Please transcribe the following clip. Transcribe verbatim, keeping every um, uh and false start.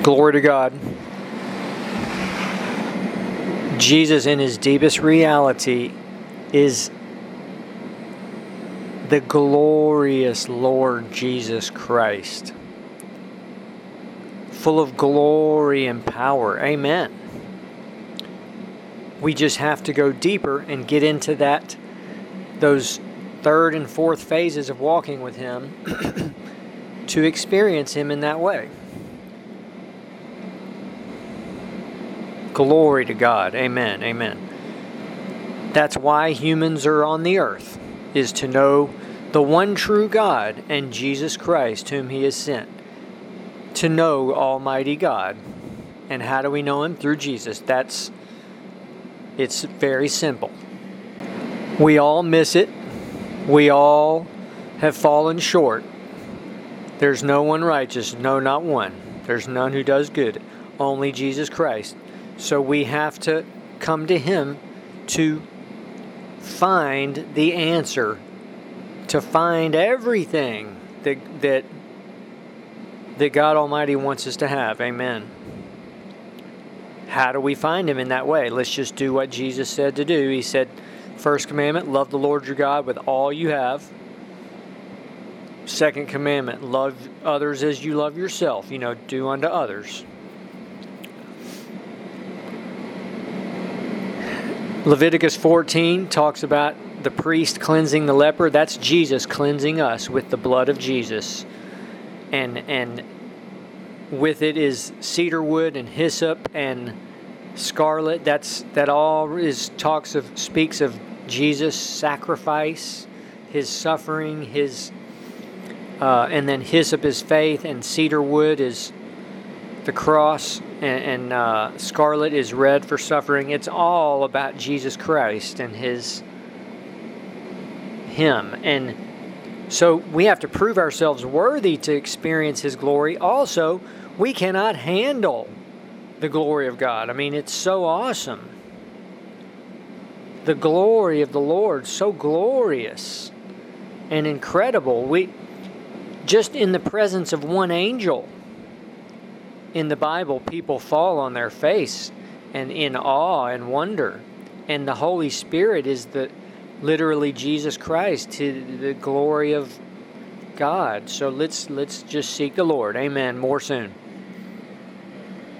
Glory to God. Jesus in his deepest reality is the glorious Lord Jesus Christ, full of glory and power. Amen. We just have to go deeper and get into that, those third and fourth phases of walking with him to experience him in that way. Glory to God. Amen. Amen. That's why humans are on the earth, is to know the one true God and Jesus Christ whom he has sent. To know Almighty God. And how do we know him? Through Jesus. That's, it's very simple. We all miss it. We all have fallen short. There's no one righteous, no, not one. There's none who does good. Only Jesus Christ. So we have to come to him to find the answer, to find everything that that that God Almighty wants us to have. Amen. How do we find him in that way? Let's just do what Jesus said to do. He said, first commandment, love the Lord your God with all you have. Second commandment, love others as you love yourself. You know, do unto others. Leviticus fourteen talks about the priest cleansing the leper. That's Jesus cleansing us with the blood of Jesus. And and with it is cedar wood and hyssop and scarlet. That's that all is talks of speaks of Jesus' sacrifice, his suffering, his uh, and then hyssop is faith, and cedar wood is the cross, and, and uh, scarlet is red for suffering. It's all about Jesus Christ and his him. And so we have to prove ourselves worthy to experience his glory. Also, we cannot handle the glory of God. I mean, it's so awesome. The glory of the Lord, so glorious and incredible. We just in the presence of one angel in the Bible, people fall on their face and in awe and wonder. And the Holy Spirit is the literally Jesus Christ, to the glory of God. So let's let's just seek the Lord. Amen. More soon.